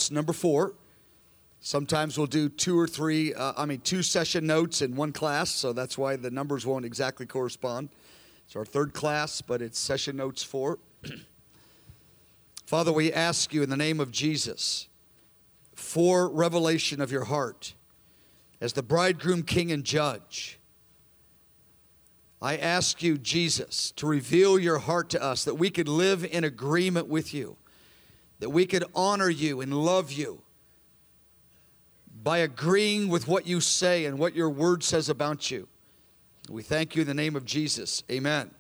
notes, number 4. Sometimes we'll do 2 session notes in one class, so that's why the numbers won't exactly correspond. It's our 3rd class, but it's session notes 4. Father, we ask you in the name of Jesus for revelation of your heart as the bridegroom, king, and judge. I ask you, Jesus, to reveal your heart to us, that we could live in agreement with you, that we could honor you and love you by agreeing with what you say and what your word says about you. We thank you in the name of Jesus. Amen.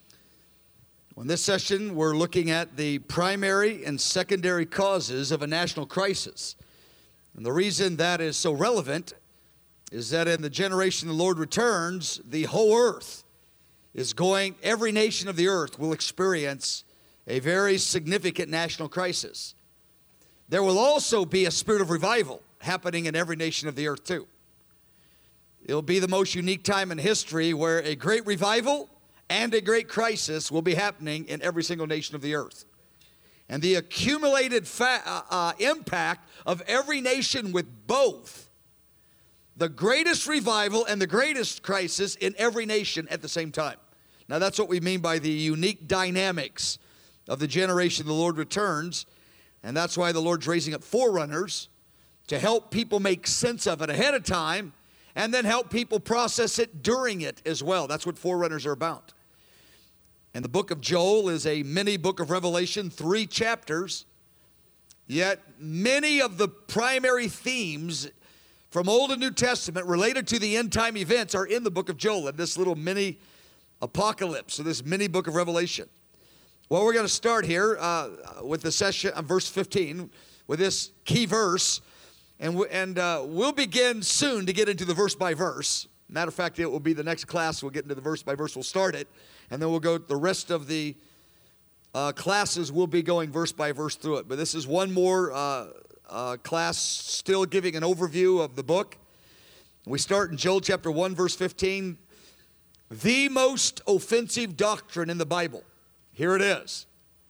In this session, we're looking at the primary and secondary causes of a national crisis. And the reason that is so relevant is that in the generation the Lord returns, the whole earth is every nation of the earth will experience a very significant national crisis. There will also be a spirit of revival happening in every nation of the earth too. It'll be the most unique time in history where a great revival and a great crisis will be happening in every single nation of the earth. And the accumulated impact of every nation with both the greatest revival and the greatest crisis in every nation at the same time. Now that's what we mean by the unique dynamics of the generation the Lord returns. And that's why the Lord's raising up forerunners to help people make sense of it ahead of time and then help people process it during it as well. That's what forerunners are about. And the book of Joel is a mini book of Revelation, 3 chapters. Yet many of the primary themes from Old and New Testament related to the end time events are in the book of Joel, in this little mini apocalypse, so this mini book of Revelation. Well, we're going to start here with the session on verse 15 with this key verse. And we'll begin soon to get into the verse by verse. Matter of fact, it will be the next class. We'll get into the verse by verse. We'll start it. And then we'll go, the rest of the classes will be going verse by verse through it. But this is one more class still giving an overview of the book. We start in Joel chapter 1, verse 15. The most offensive doctrine in the Bible. Here it is.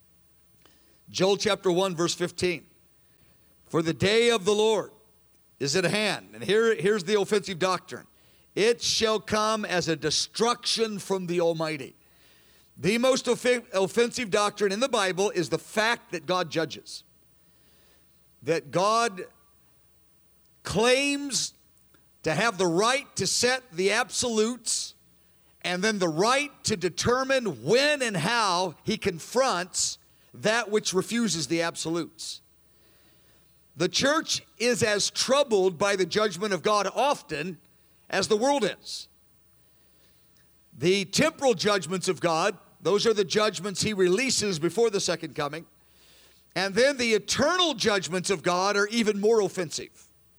Joel chapter 1, verse 15. For the day of the Lord is at hand. And here's the offensive doctrine. It shall come as a destruction from the Almighty. The most offensive doctrine in the Bible is the fact that God judges. That God claims to have the right to set the absolutes and then the right to determine when and how he confronts that which refuses the absolutes. The church is as troubled by the judgment of God often as the world is. The temporal judgments of God, those are the judgments he releases before the second coming. And then the eternal judgments of God are even more offensive.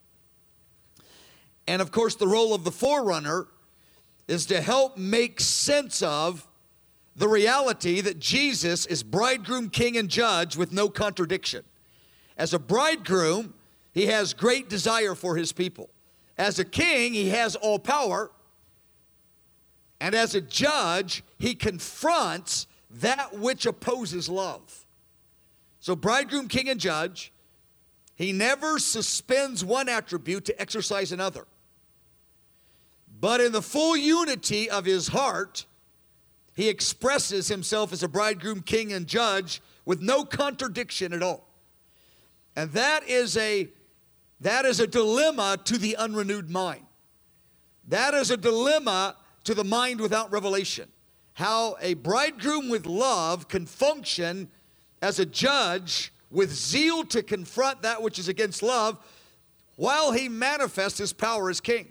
And of course, the role of the forerunner is to help make sense of the reality that Jesus is bridegroom, king, and judge with no contradiction. As a bridegroom, he has great desire for his people. As a king, he has all power. And as a judge, he confronts that which opposes love. So bridegroom, king, and judge, he never suspends one attribute to exercise another. But in the full unity of his heart, he expresses himself as a bridegroom, king, and judge with no contradiction at all. And that is a dilemma to the unrenewed mind. That is a dilemma to the mind without revelation. How a bridegroom with love can function as a judge with zeal to confront that which is against love while he manifests his power as king.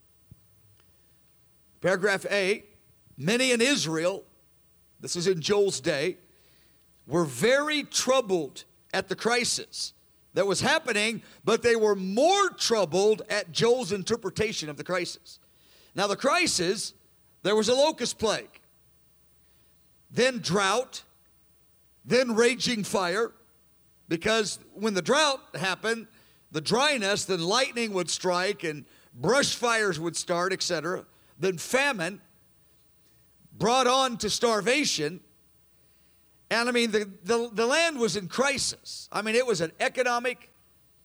Paragraph A, many in Israel, this is in Joel's day, were very troubled at the crisis that was happening, but they were more troubled at Joel's interpretation of the crisis. Now the crisis, there was a locust plague, then drought, then raging fire, because when the drought happened, the dryness, then lightning would strike and brush fires would start, etc. Then famine brought on to starvation. And I mean, the land was in crisis. I mean, it was an economic,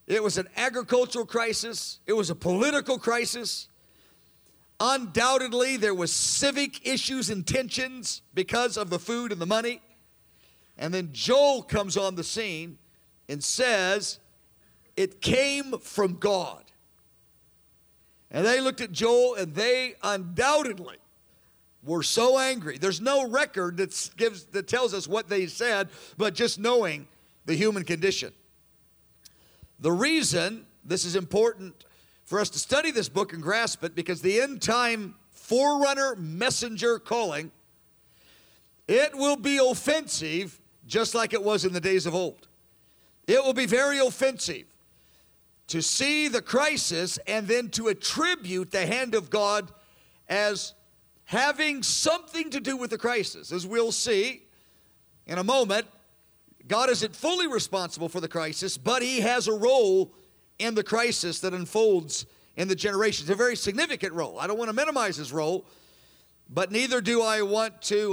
It was an agricultural crisis. It was a political crisis. Undoubtedly, there was civic issues and tensions because of the food and the money. And then Joel comes on the scene and says, it came from God. And they looked at Joel, and they undoubtedly were so angry. There's no record that tells us what they said, but just knowing the human condition. The reason this is important for us to study this book and grasp it, because the end time forerunner messenger calling, it will be offensive just like it was in the days of old. It will be very offensive to see the crisis and then to attribute the hand of God as having something to do with the crisis. As we'll see in a moment, God isn't fully responsible for the crisis, but he has a role in the crisis that unfolds in the generations. A very significant role. I don't want to minimize his role, but neither do I want to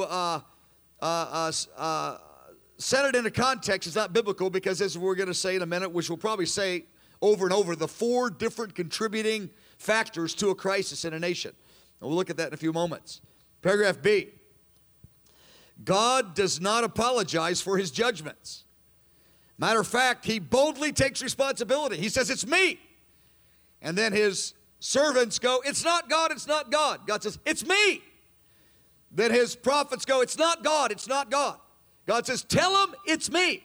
set it into context. It's not biblical, because as we're going to say in a minute, which we'll probably say over and over, the 4 different contributing factors to a crisis in a nation. And we'll look at that in a few moments. Paragraph B. God does not apologize for his judgments. Matter of fact, he boldly takes responsibility. He says, it's me. And then his servants go, it's not God, it's not God. God says, it's me. Then his prophets go, it's not God, it's not God. God says, tell him it's me.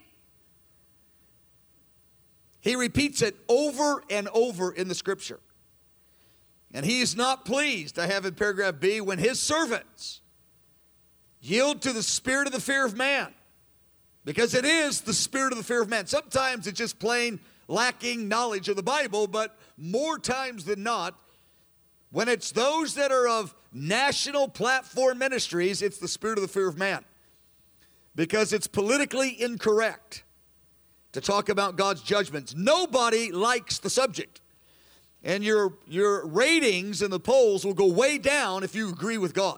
He repeats it over and over in the scripture. And he is not pleased, I have in paragraph B, when his servants yield to the spirit of the fear of man. Because it is the spirit of the fear of man. Sometimes it's just plain lacking knowledge of the Bible, but more times than not, when it's those that are of national platform ministries, it's the spirit of the fear of man. Because it's politically incorrect to talk about God's judgments. Nobody likes the subject. And your ratings in the polls will go way down if you agree with God.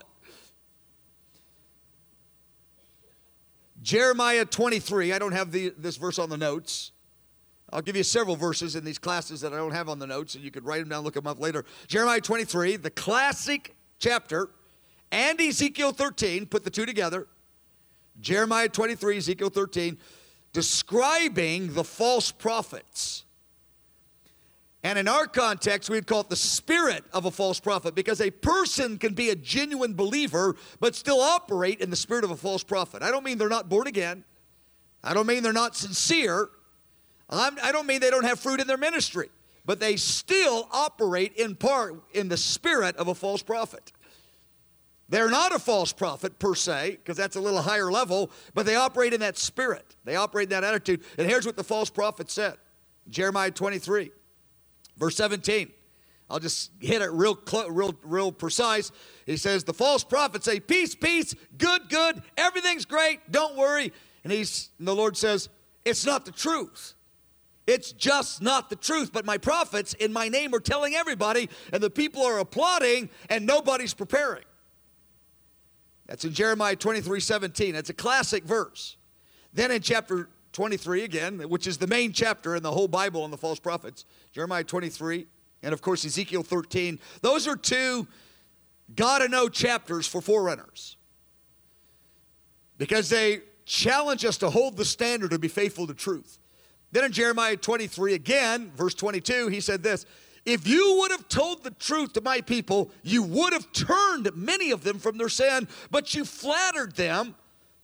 Jeremiah 23, I don't have this verse on the notes. I'll give you several verses in these classes that I don't have on the notes, and you could write them down, look them up later. Jeremiah 23, the classic chapter, and Ezekiel 13, put the two together. Jeremiah 23, Ezekiel 13, describing the false prophets. And in our context, we'd call it the spirit of a false prophet, because a person can be a genuine believer but still operate in the spirit of a false prophet. I don't mean they're not born again. I don't mean they're not sincere. I don't mean they don't have fruit in their ministry. But they still operate in part in the spirit of a false prophet. They're not a false prophet per se, because that's a little higher level, but they operate in that spirit. They operate in that attitude. And here's what the false prophet said. Jeremiah 23. Verse 17, I'll just hit it real precise. He says, the false prophets say, peace, peace, good, good, everything's great, don't worry. And the Lord says, it's not the truth. It's just not the truth. But my prophets in my name are telling everybody, and the people are applauding, and nobody's preparing. That's in Jeremiah 23:17. That's a classic verse. Then in chapter 23 again, which is the main chapter in the whole Bible on the false prophets, Jeremiah 23, and of course Ezekiel 13. Those are two gotta-know chapters for forerunners, because they challenge us to hold the standard and be faithful to truth. Then in Jeremiah 23 again, verse 22, he said this, if you would have told the truth to my people, you would have turned many of them from their sin, but you flattered them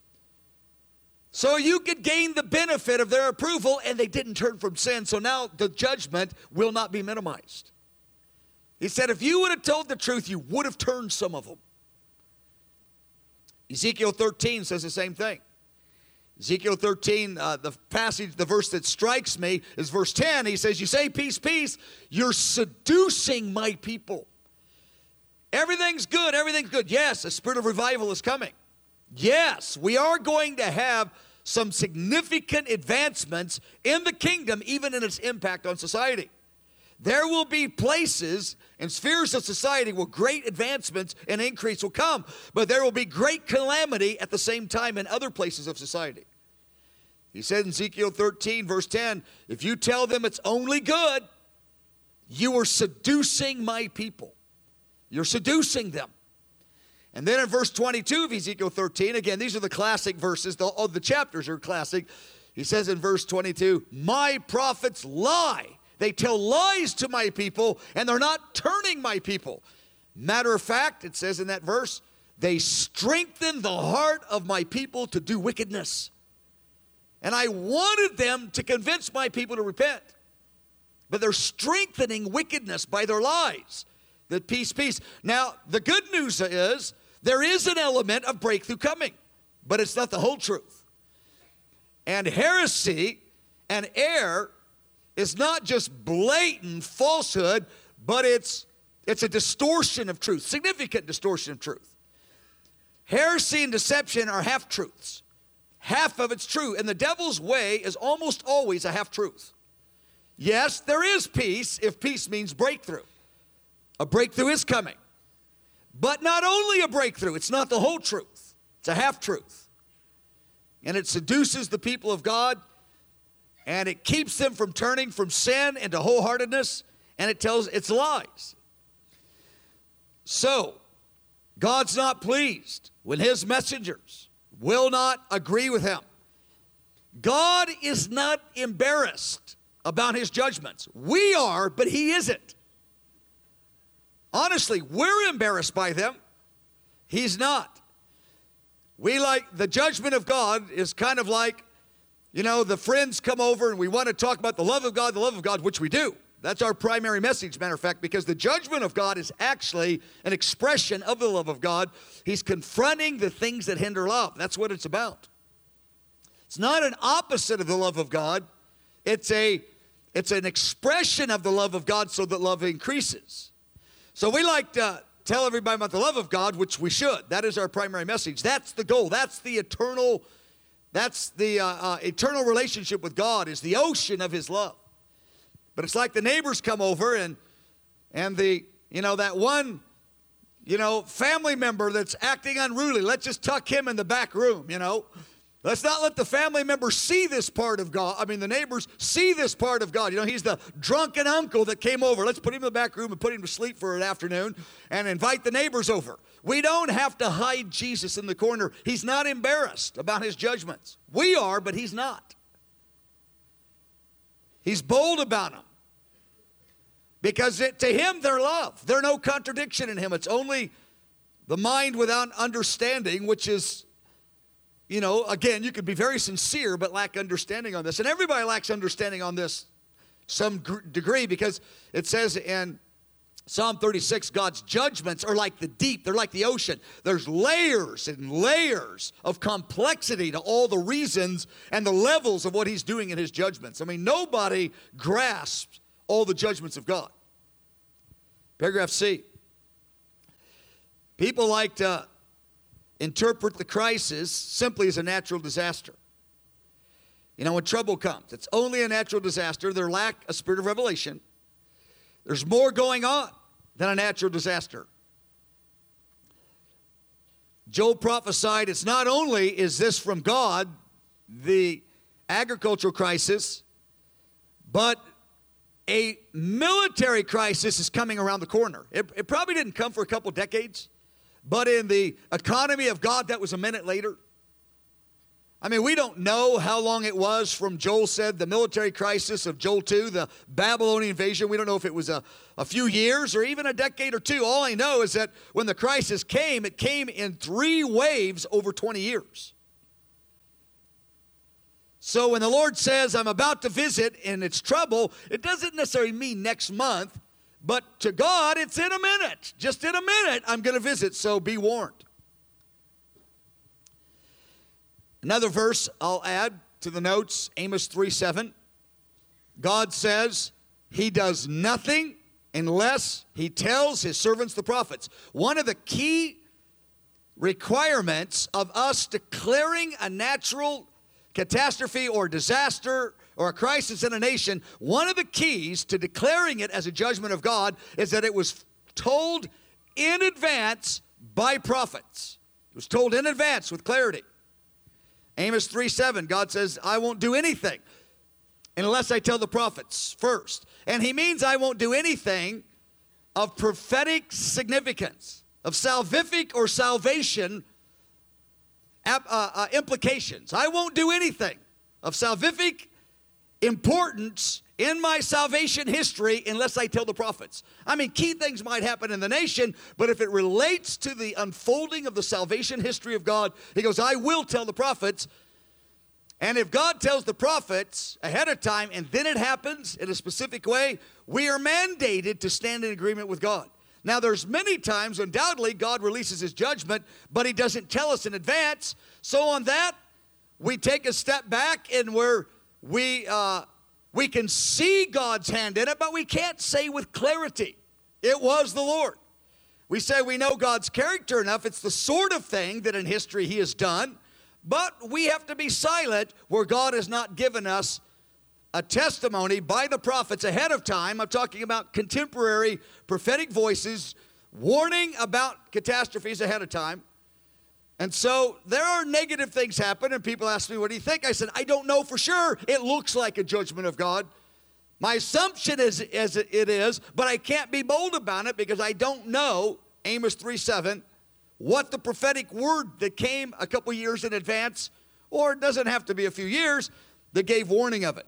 so you could gain the benefit of their approval, and they didn't turn from sin. So now the judgment will not be minimized. He said, if you would have told the truth, you would have turned some of them. Ezekiel 13 says the same thing. Ezekiel 13, the verse that strikes me is verse 10. He says, you say peace, peace. You're seducing my people. Everything's good, everything's good. Yes, a spirit of revival is coming. Yes, we are going to have some significant advancements in the kingdom, even in its impact on society. There will be places and spheres of society where great advancements and increase will come, but there will be great calamity at the same time in other places of society. He said in Ezekiel 13, verse 10, if you tell them it's only good, you are seducing my people. You're seducing them. And then in verse 22 of Ezekiel 13, again, these are the classic verses. The chapters are classic. He says in verse 22, my prophets lie. They tell lies to my people, and they're not turning my people. Matter of fact, it says in that verse, they strengthen the heart of my people to do wickedness. And I wanted them to convince my people to repent. But they're strengthening wickedness by their lies. The peace. Now, the good news is there is an element of breakthrough coming, but it's not the whole truth. And heresy and error is not just blatant falsehood, but it's a distortion of truth, significant distortion of truth. Heresy and deception are half-truths. Half of it's true, and the devil's way is almost always a half-truth. Yes, there is peace if peace means breakthrough. A breakthrough is coming. But not only a breakthrough, it's not the whole truth. It's a half-truth. And it seduces the people of God, and it keeps them from turning from sin into wholeheartedness, and it tells it's lies. So, God's not pleased when his messengers will not agree with him. God is not embarrassed about his judgments. We are, but he isn't. Honestly, we're embarrassed by them. He's not. We like the judgment of God is kind of like, the friends come over and we want to talk about the love of God, which we do. That's our primary message, matter of fact, because the judgment of God is actually an expression of the love of God. He's confronting the things that hinder love. That's what it's about. It's not an opposite of the love of God. It's an expression of the love of God so that love increases. So we like to tell everybody about the love of God, which we should. That is our primary message. That's the goal. That's the eternal relationship with God, is the ocean of his love. But it's like the neighbors come over and that one, family member that's acting unruly. Let's just tuck him in the back room, Let's not let the family members see this part of God. The neighbors see this part of God. He's the drunken uncle that came over. Let's put him in the back room and put him to sleep for an afternoon and invite the neighbors over. We don't have to hide Jesus in the corner. He's not embarrassed about his judgments. We are, but he's not. He's bold about them. Because to him, they're love. There's no contradiction in him. It's only the mind without understanding, which is, again, you could be very sincere but lack understanding on this. And everybody lacks understanding on this to some degree, because it says in Psalm 36, God's judgments are like the deep. They're like the ocean. There's layers and layers of complexity to all the reasons and the levels of what he's doing in his judgments. Nobody grasps all the judgments of God. Paragraph C. People like to interpret the crisis simply as a natural disaster. When trouble comes, it's only a natural disaster. They lack a spirit of revelation. There's more going on than a natural disaster. Joel prophesied, it's not only is this from God, the agricultural crisis, but a military crisis is coming around the corner. It probably didn't come for a couple decades, but in the economy of God, that was a minute later. We don't know how long it was from Joel said the military crisis of Joel 2, the Babylonian invasion. We don't know if it was a few years or even a decade or two. All I know is that when the crisis came, it came in 3 waves over 20 years. So when the Lord says, I'm about to visit and it's trouble, it doesn't necessarily mean next month, but to God, it's in a minute. Just in a minute, I'm going to visit, so be warned. Another verse I'll add to the notes, Amos 3:7. God says he does nothing unless he tells his servants, the prophets. One of the key requirements of us declaring a natural catastrophe or disaster or a crisis in a nation, one of the keys to declaring it as a judgment of God is that it was told in advance by prophets. It was told in advance with clarity. Amos 3:7, God says, I won't do anything unless I tell the prophets first. And he means I won't do anything of prophetic significance, of salvific or salvation implications. I won't do anything of salvific importance in my salvation history unless I tell the prophets. I mean, key things might happen in the nation, but if it relates to the unfolding of the salvation history of God, he goes, I will tell the prophets. And if God tells the prophets ahead of time and then it happens in a specific way, we are mandated to stand in agreement with God. Now, there's many times, undoubtedly, God releases his judgment, but he doesn't tell us in advance. So on that, we take a step back and we can see God's hand in it, but we can't say with clarity, it was the Lord. We say we know God's character enough. It's the sort of thing that in history he has done, but we have to be silent where God has not given us a testimony by the prophets ahead of time. I'm talking about contemporary prophetic voices warning about catastrophes ahead of time. And so there are negative things happen, and people ask me, what do you think? I said, I don't know for sure. It looks like a judgment of God. My assumption is it is, but I can't be bold about it because I don't know, Amos 3:7, what the prophetic word that came a couple years in advance, or it doesn't have to be a few years, that gave warning of it.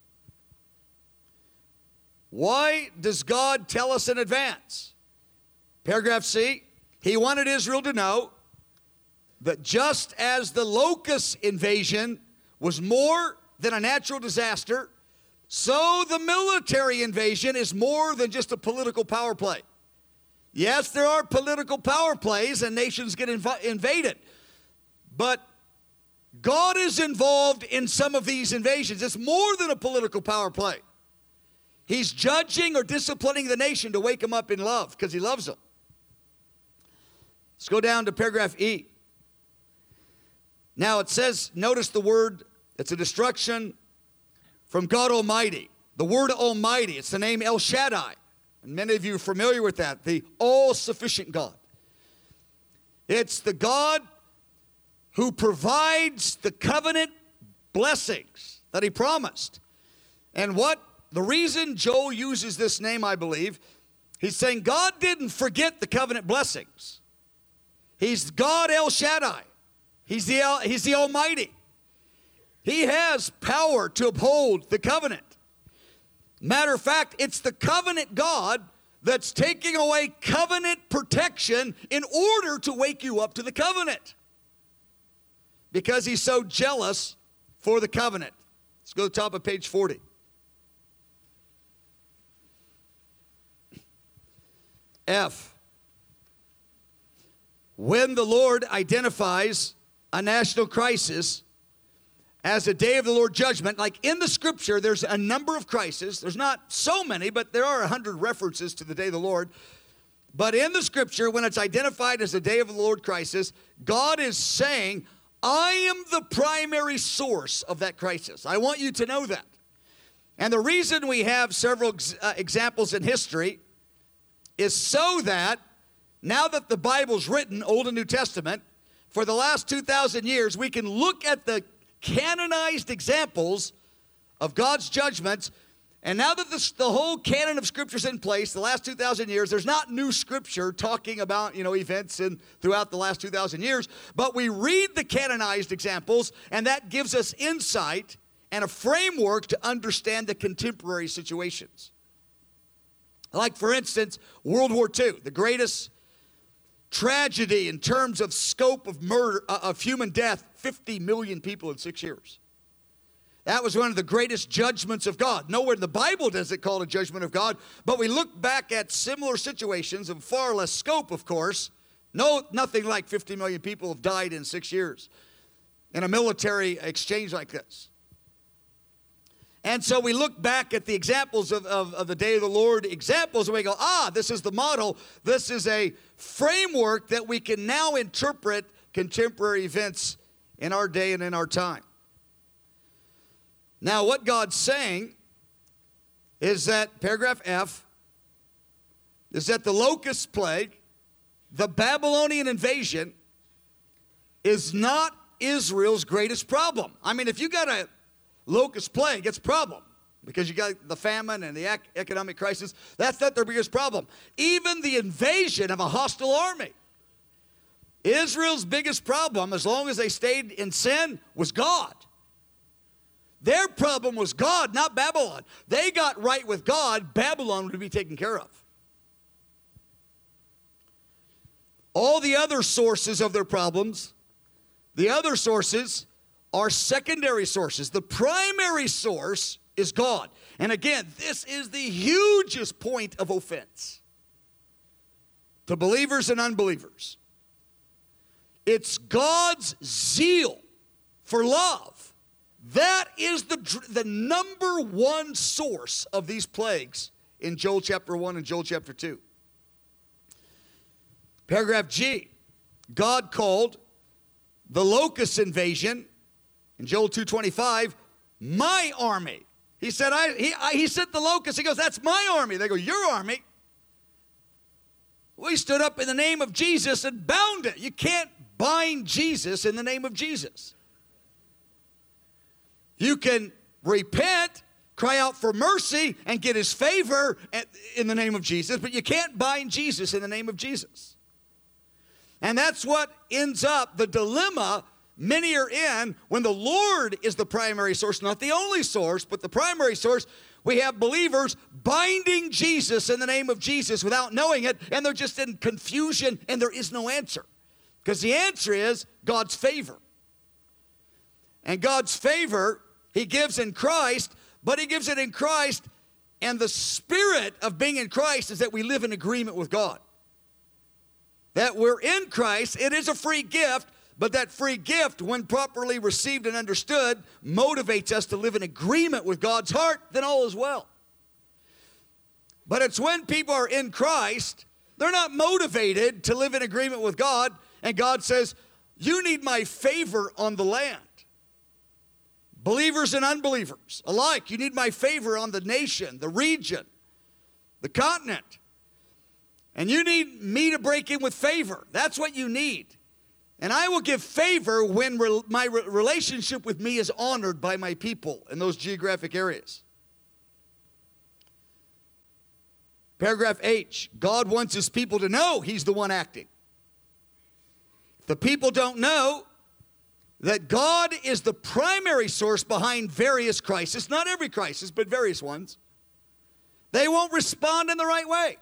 Why does God tell us in advance? Paragraph C, he wanted Israel to know that just as the locust invasion was more than a natural disaster, so the military invasion is more than just a political power play. Yes, there are political power plays and nations get invaded, but God is involved in some of these invasions. It's more than a political power play. He's judging or disciplining the nation to wake them up in love because he loves them. Let's go down to paragraph E. Now it says, notice the word, it's a destruction from God Almighty. The word Almighty, it's the name El Shaddai. And many of you are familiar with that, the all-sufficient God. It's the God who provides the covenant blessings that he promised. And the reason Joel uses this name, I believe, he's saying God didn't forget the covenant blessings. He's God El Shaddai. He's the Almighty. He has power to uphold the covenant. Matter of fact, it's the covenant God that's taking away covenant protection in order to wake you up to the covenant. Because he's so jealous for the covenant. Let's go to the top of page 40. F. When the Lord identifies a national crisis as a day of the Lord judgment, like in the scripture, there's a number of crises. There's not so many, but there are 100 references to the day of the Lord. But in the scripture, when it's identified as a day of the Lord crisis, God is saying, I am the primary source of that crisis. I want you to know that. And the reason we have several examples in history is so that now that the Bible's written, Old and New Testament, for the last 2,000 years, we can look at the canonized examples of God's judgments. And now that the whole canon of Scripture's in place, the last 2,000 years, there's not new Scripture talking about, events throughout the last 2,000 years. But we read the canonized examples, and that gives us insight and a framework to understand the contemporary situations. Like, for instance, World War II, the greatest tragedy in terms of scope of murder, of human death, 50 million people in 6 years. That was one of the greatest judgments of God. Nowhere in the Bible does it call it a judgment of God, but we look back at similar situations of far less scope, of course. Nothing like 50 million people have died in 6 years in a military exchange like this. And so we look back at the examples of the day of the Lord examples, and we go, this is the model. This is a framework that we can now interpret contemporary events in our day and in our time. Now, what God's saying is that, paragraph F, is that the locust plague, the Babylonian invasion, is not Israel's greatest problem. I mean, if you got a locust plague, it's a problem because you got the famine and the economic crisis. That's not their biggest problem. Even the invasion of a hostile army. Israel's biggest problem, as long as they stayed in sin, was God. Their problem was God, not Babylon. They got right with God, Babylon would be taken care of. All the other sources of their problems, the other sources are secondary sources. The primary source is God. And again, this is the hugest point of offense to believers and unbelievers. It's God's zeal for love. That is the number one source of these plagues in Joel chapter 1 and Joel chapter 2. Paragraph G, God called the locust invasion in Joel 2:25 my army. He said, he sent the locusts. He goes, that's my army. They go, your army? We stood up in the name of Jesus and bound it. You can't bind Jesus in the name of Jesus. You can repent, cry out for mercy, and get his favor in the name of Jesus, but you can't bind Jesus in the name of Jesus. And that's what ends up the dilemma many are in when the Lord is the primary source, not the only source, but the primary source. We have believers binding Jesus in the name of Jesus without knowing it, and they're just in confusion, and there is no answer. Because the answer is God's favor. And God's favor, he gives in Christ, but he gives it in Christ, and the spirit of being in Christ is that we live in agreement with God. That we're in Christ, it is a free gift, but that free gift, when properly received and understood, motivates us to live in agreement with God's heart, then all is well. But it's when people are in Christ, they're not motivated to live in agreement with God, and God says, you need my favor on the land. Believers and unbelievers alike, you need my favor on the nation, the region, the continent. And you need me to break in with favor. That's what you need. And I will give favor when my relationship with me is honored by my people in those geographic areas. Paragraph H, God wants his people to know he's the one acting. If the people don't know that God is the primary source behind various crises, not every crisis, but various ones, they won't respond in the right way.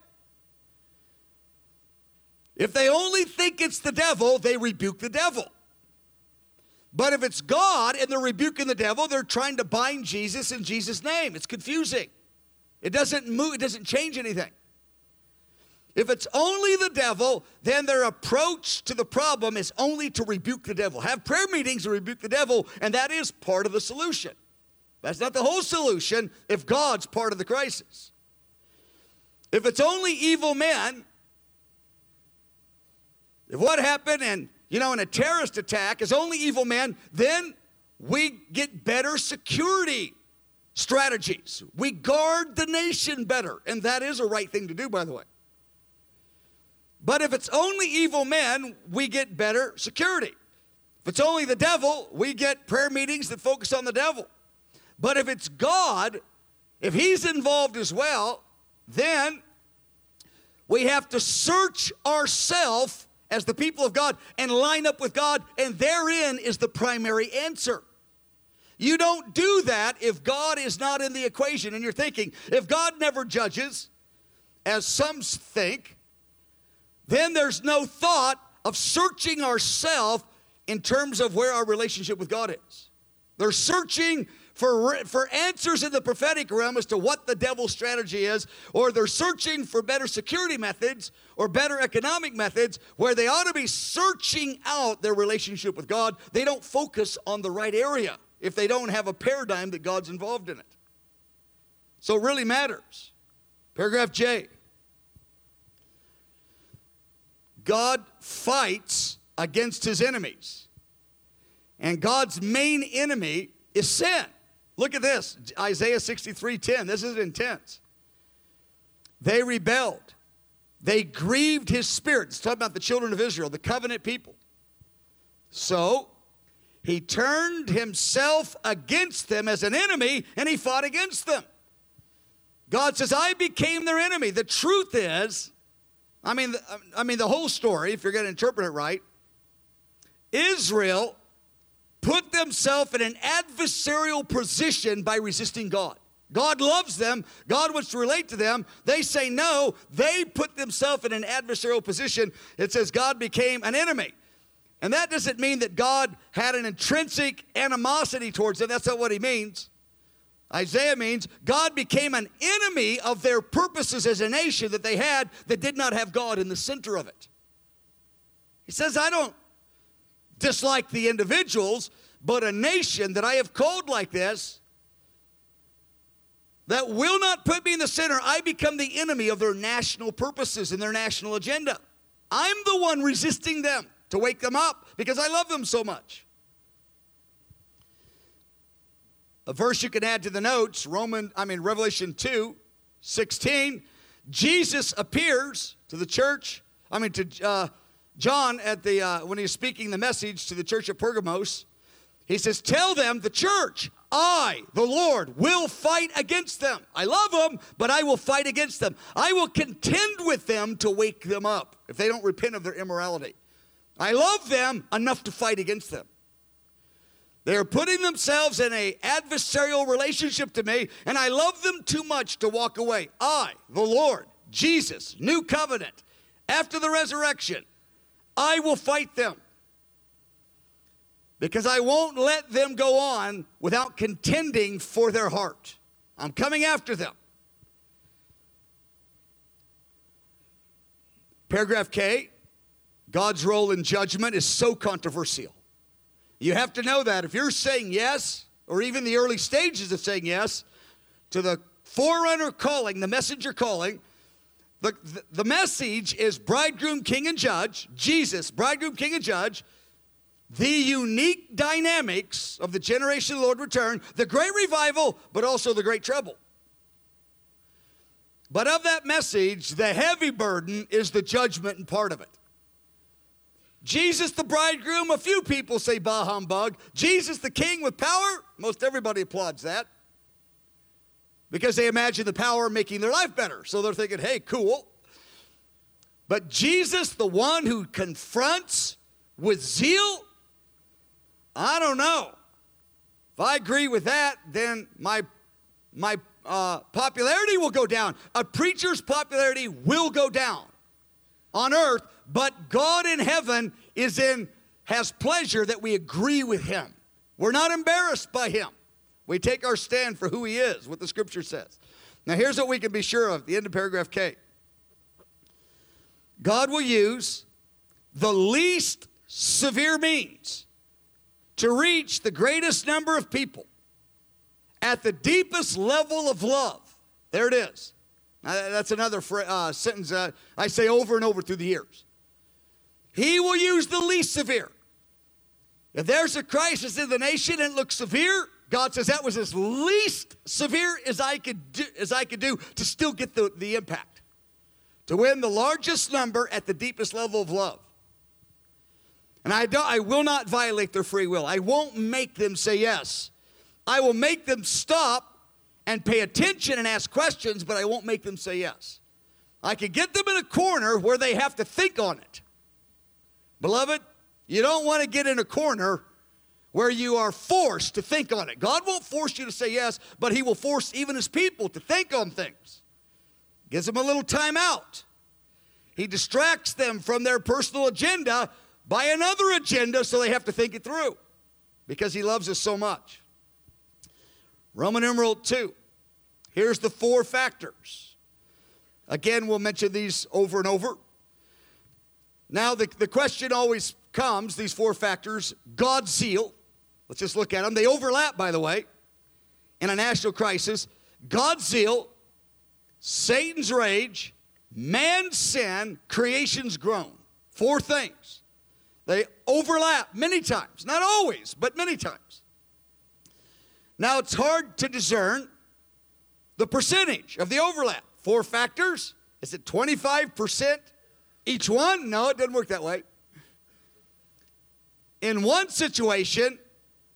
If they only think it's the devil, they rebuke the devil. But if it's God and they're rebuking the devil, they're trying to bind Jesus in Jesus' name. It's confusing. It doesn't move, it doesn't change anything. If it's only the devil, then their approach to the problem is only to rebuke the devil. Have prayer meetings to rebuke the devil, and that is part of the solution. That's not the whole solution if God's part of the crisis. If it's only evil men, if what happened in a terrorist attack is only evil men, then we get better security strategies. We guard the nation better, and that is a right thing to do, by the way. But if it's only evil men, we get better security. If it's only the devil, we get prayer meetings that focus on the devil. But if it's God, if he's involved as well, then we have to search ourselves as the people of God and line up with God, and therein is the primary answer. You don't do that if God is not in the equation. And you're thinking, if God never judges, as some think, then there's no thought of searching ourselves in terms of where our relationship with God is. They're searching for answers in the prophetic realm as to what the devil's strategy is, or they're searching for better security methods or better economic methods where they ought to be searching out their relationship with God. They don't focus on the right area if they don't have a paradigm that God's involved in it. So it really matters. Paragraph J. God fights against his enemies. And God's main enemy is sin. Look at this, Isaiah 63:10. This is intense. They rebelled. They grieved his spirit. It's talking about the children of Israel, the covenant people. So He turned himself against them as an enemy, and he fought against them. God says, I became their enemy. The truth is, the whole story, if you're going to interpret it right, Israel put themselves in an adversarial position by resisting God. God loves them. God wants to relate to them. They say no. They put themselves in an adversarial position. It says God became an enemy. And that doesn't mean that God had an intrinsic animosity towards them. That's not what he means. Isaiah means God became an enemy of their purposes as a nation that they had that did not have God in the center of it. He says, I don't dislike the individuals, but a nation that I have called like this, that will not put me in the center, I become the enemy of their national purposes and their national agenda. I'm the one resisting them to wake them up because I love them so much. A verse you can add to the notes, Revelation 2:16. Jesus appears to the church, to John when he's speaking the message to the church at Pergamos. He says, tell them, the church, I, the Lord, will fight against them. I love them, but I will fight against them. I will contend with them to wake them up if they don't repent of their immorality. I love them enough to fight against them. They're putting themselves in an adversarial relationship to me, and I love them too much to walk away. I, the Lord, Jesus, new covenant, after the resurrection, I will fight them. Because I won't let them go on without contending for their heart. I'm coming after them. Paragraph K, God's role in judgment is so controversial. You have to know that if you're saying yes, or even the early stages of saying yes, to the forerunner calling, the messenger calling, the message is bridegroom, king, and judge, Jesus, bridegroom, king, and judge, the unique dynamics of the generation of the Lord return, the great revival, but also the great trouble. But of that message, the heavy burden is the judgment and part of it. Jesus the bridegroom, a few people say bah humbug. Jesus the king with power, most everybody applauds that. Because they imagine the power making their life better. So they're thinking, hey, cool. But Jesus, the one who confronts with zeal, I don't know. If I agree with that, then my popularity will go down. A preacher's popularity will go down on earth, but God in heaven has pleasure that we agree with him. We're not embarrassed by him. We take our stand for who he is, what the scripture says. Now here's what we can be sure of, the end of paragraph K. God will use the least severe means to reach the greatest number of people at the deepest level of love. There it is. Now, that's another sentence I say over and over through the years. He will use the least severe. If there's a crisis in the nation and it looks severe, God says that was as least severe as I could do to still get the impact. To win the largest number at the deepest level of love. And I will not violate their free will. I won't make them say yes. I will make them stop and pay attention and ask questions, but I won't make them say yes. I can get them in a corner where they have to think on it. Beloved, you don't want to get in a corner where you are forced to think on it. God won't force you to say yes, but he will force even his people to think on things. Gives them a little time out. He distracts them from their personal agenda by another agenda so they have to think it through because he loves us so much. Roman numeral 2. Here's the 4 factors. Again, we'll mention these over and over. Now, the question always comes, these 4 factors, God's zeal. Let's just look at them. They overlap, by the way, in a national crisis. God's zeal, Satan's rage, man's sin, creation's groan. 4 things. They overlap many times. Not always, but many times. Now, it's hard to discern the percentage of the overlap. 4 factors. Is it 25% each one? No, it doesn't work that way. In one situation,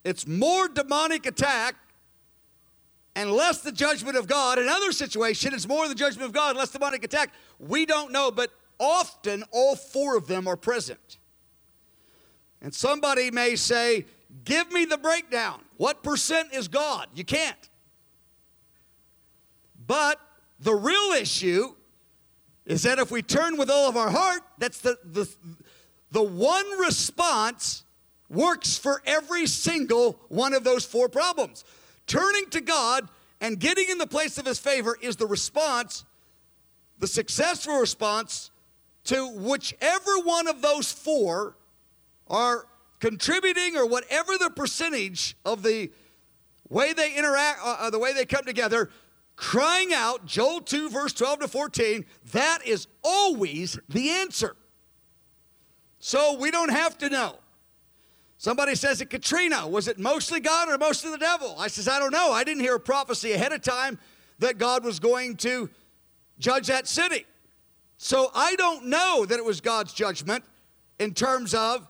it's more demonic attack and less the judgment of God. In other situations, it's more the judgment of God, less demonic attack. We don't know, but often all four of them are present. And somebody may say, give me the breakdown. What percent is God? You can't. But the real issue is that if we turn with all of our heart, that's the one response works for every single one of those four problems. Turning to God and getting in the place of his favor is the response, the successful response to whichever one of those four are contributing, or whatever the percentage of the way they interact, the way they come together, crying out, Joel 2, verse 12 to 14, that is always the answer. So we don't have to know. Somebody says at Katrina, was it mostly God or mostly the devil? I says, I don't know. I didn't hear a prophecy ahead of time that God was going to judge that city. So I don't know that it was God's judgment in terms of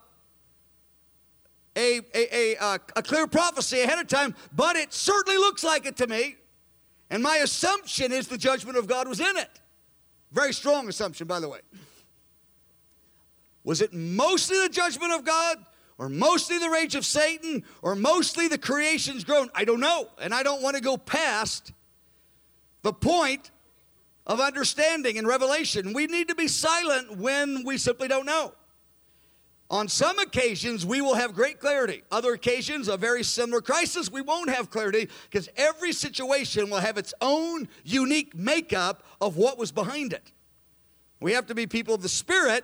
a clear prophecy ahead of time, but it certainly looks like it to me. And my assumption is the judgment of God was in it. Very strong assumption, by the way. Was it mostly the judgment of God, or mostly the rage of Satan, or mostly the creation's groan? I don't know, and I don't want to go past the point of understanding and revelation. We need to be silent when we simply don't know. On some occasions, we will have great clarity. Other occasions, a very similar crisis, we won't have clarity, because every situation will have its own unique makeup of what was behind it. We have to be people of the Spirit,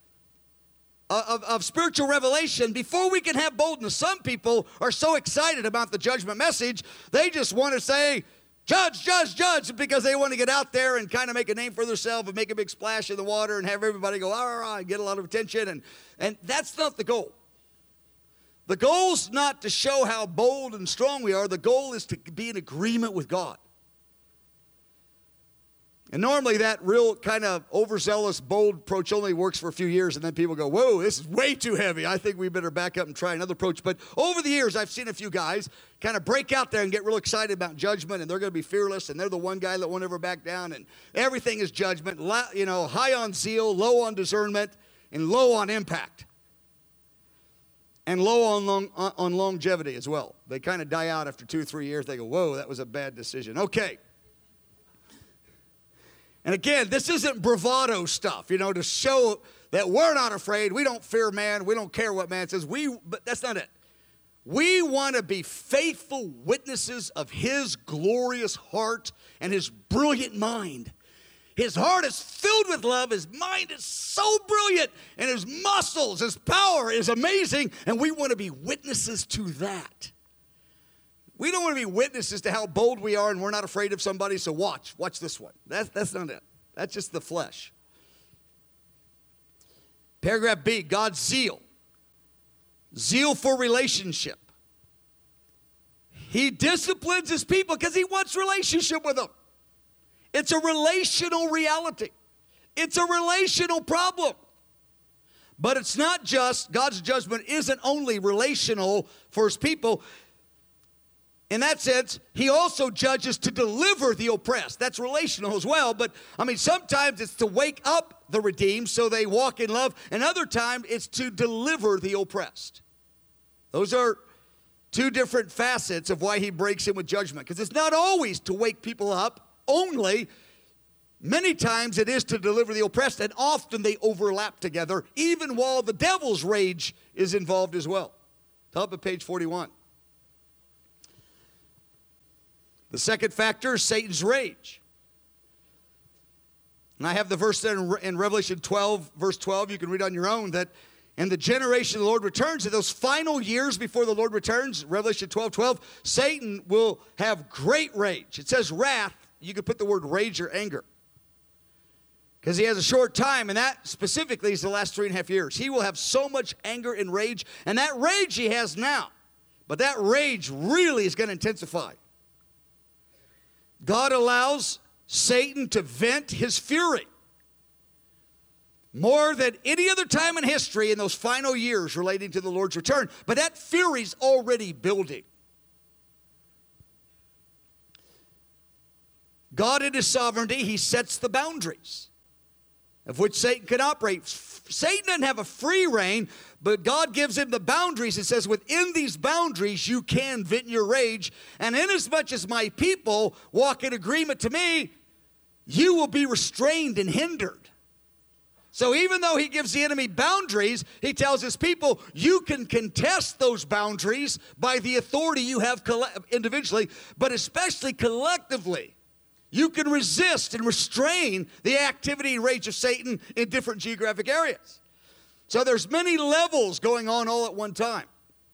of spiritual revelation, before we can have boldness. Some people are so excited about the judgment message, they just want to say, judge, judge, judge, because they want to get out there and kind of make a name for themselves and make a big splash in the water and have everybody go, and get a lot of attention. And that's not the goal. The goal's not to show how bold and strong we are. The goal is to be in agreement with God. And normally that real kind of overzealous, bold approach only works for a few years, and then people go, whoa, this is way too heavy. I think we better back up and try another approach. But over the years, I've seen a few guys kind of break out there and get real excited about judgment, and they're going to be fearless, and they're the one guy that won't ever back down, and everything is judgment, high on zeal, low on discernment, and low on impact. And low on longevity as well. They kind of die out after 2 or 3 years. They go, whoa, that was a bad decision. Okay. And again, this isn't bravado stuff, to show that we're not afraid. We don't fear man. We don't care what man says. But that's not it. We want to be faithful witnesses of his glorious heart and his brilliant mind. His heart is filled with love. His mind is so brilliant. And his muscles, his power is amazing. And we want to be witnesses to that. We don't want to be witnesses to how bold we are and we're not afraid of somebody, so watch this one. That's not it. That's just the flesh. Paragraph B, God's zeal. Zeal for relationship. He disciplines his people because he wants relationship with them. It's a relational reality. It's a relational problem. But it's not just, God's judgment isn't only relational for his people. In that sense, he also judges to deliver the oppressed. That's relational as well. But, sometimes it's to wake up the redeemed so they walk in love. And other times, it's to deliver the oppressed. Those are two different facets of why he breaks in with judgment. Because it's not always to wake people up only. Many times it is to deliver the oppressed. And often they overlap together, even while the devil's rage is involved as well. Top of page 41. The second factor is Satan's rage. And I have the verse there in Revelation 12, verse 12. You can read on your own that in the generation the Lord returns, in those final years before the Lord returns, Revelation 12:12, Satan will have great rage. It says wrath. You could put the word rage or anger. Because he has a short time, and that specifically is the last 3.5 years. He will have so much anger and rage, and that rage he has now. But that rage really is going to intensify. God allows Satan to vent his fury. more than any other time in history in those final years relating to the Lord's return. But that fury's already building. God in his sovereignty, he sets the boundaries of which Satan can operate. Satan doesn't have a free reign, but God gives him the boundaries. It says, within these boundaries, you can vent your rage. And inasmuch as my people walk in agreement to me, you will be restrained and hindered. So even though he gives the enemy boundaries, he tells his people, you can contest those boundaries by the authority you have individually, but especially collectively. You can resist and restrain the activity and rage of Satan in different geographic areas. So there's many levels going on all at one time.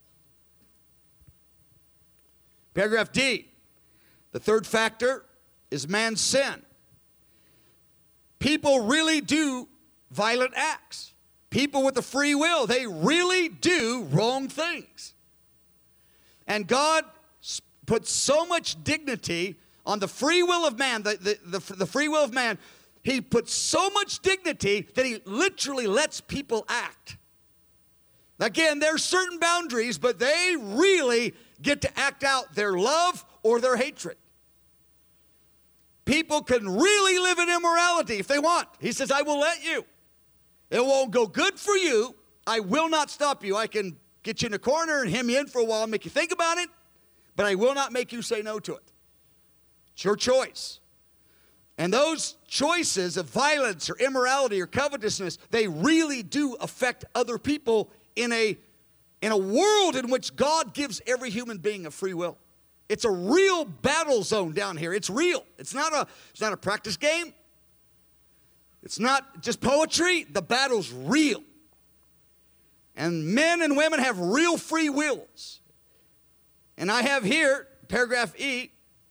Paragraph D, the third factor is man's sin. People really do violent acts. People with a free will, they really do wrong things. And God puts so much dignity on the free will of man, the free will of man. He puts so much dignity that he literally lets people act. Again, there's certain boundaries, but they really get to act out their love or their hatred. People can really live in immorality if they want. He says, I will let you. It won't go good for you. I will not stop you. I can get you in a corner and hem you in for a while, make you think about it, but I will not make you say no to it. It's your choice. And those choices of violence or immorality or covetousness, they really do affect other people in a world in which God gives every human being a free will. It's a real battle zone down here. It's real. It's not a practice game. It's not just poetry. The battle's real. And men and women have real free wills. And I have here, paragraph E,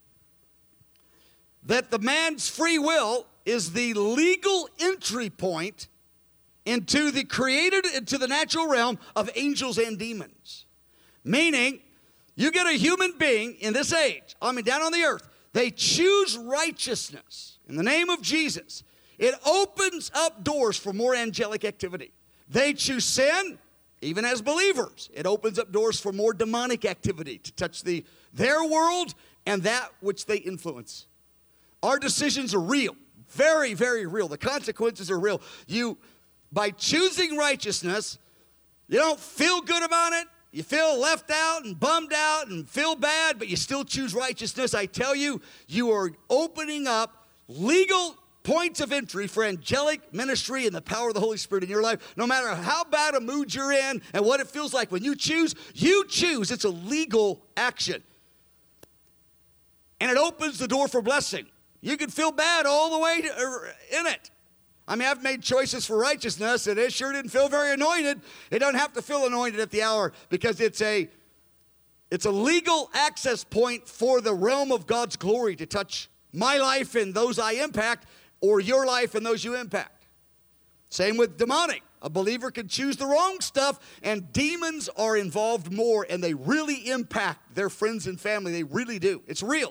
that the man's free will is the legal entry point into the natural realm of angels and demons. Meaning, you get a human being in this age, down on the earth, they choose righteousness in the name of Jesus. It opens up doors for more angelic activity. They choose sin, even as believers. It opens up doors for more demonic activity to touch their world and that which they influence. Our decisions are real, very, very real. The consequences are real. By choosing righteousness, you don't feel good about it. You feel left out and bummed out and feel bad, but you still choose righteousness. I tell you, you are opening up legal points of entry for angelic ministry and the power of the Holy Spirit in your life. No matter how bad a mood you're in and what it feels like when you choose. It's a legal action. And it opens the door for blessing. You can feel bad all the way in it. I've made choices for righteousness, and it sure didn't feel very anointed. It doesn't have to feel anointed at the hour because it's a legal access point for the realm of God's glory to touch my life and those I impact, or your life and those you impact. Same with demonic. A believer can choose the wrong stuff, and demons are involved more, and they really impact their friends and family. They really do. It's real.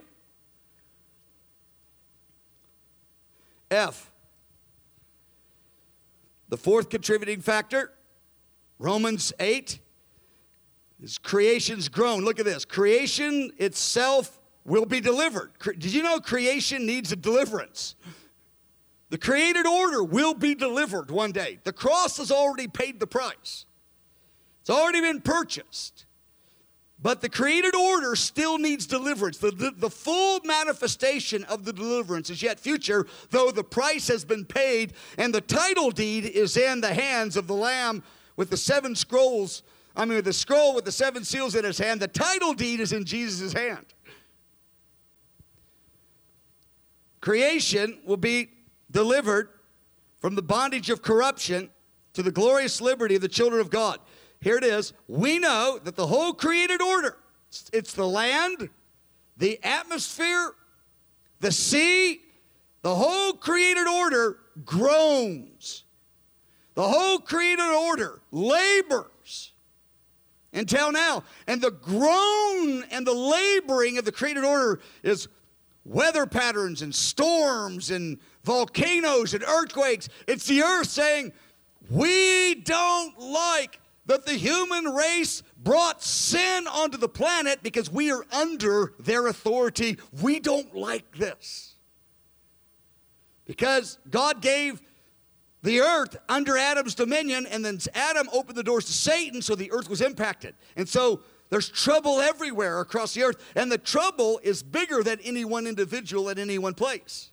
F. The fourth contributing factor, Romans 8, is creation's groan. Look at this. Creation itself will be delivered. Did you know creation needs a deliverance? The created order will be delivered one day. The cross has already paid the price. It's already been purchased. But the created order still needs deliverance. The full manifestation of the deliverance is yet future, though the price has been paid, and the title deed is in the hands of the Lamb with the seven scrolls. The scroll with the seven seals in his hand. The title deed is in Jesus' hand. Creation will be delivered from the bondage of corruption to the glorious liberty of the children of God. Here it is. We know that the whole created order, it's the land, the atmosphere, the sea, the whole created order groans. The whole created order labors until now. And the groan and the laboring of the created order is weather patterns and storms and volcanoes and earthquakes. It's the earth saying, We don't like that the human race brought sin onto the planet because we are under their authority. We don't like this. Because God gave the earth under Adam's dominion, and then Adam opened the doors to Satan, so the earth was impacted. And so there's trouble everywhere across the earth, and the trouble is bigger than any one individual at any one place.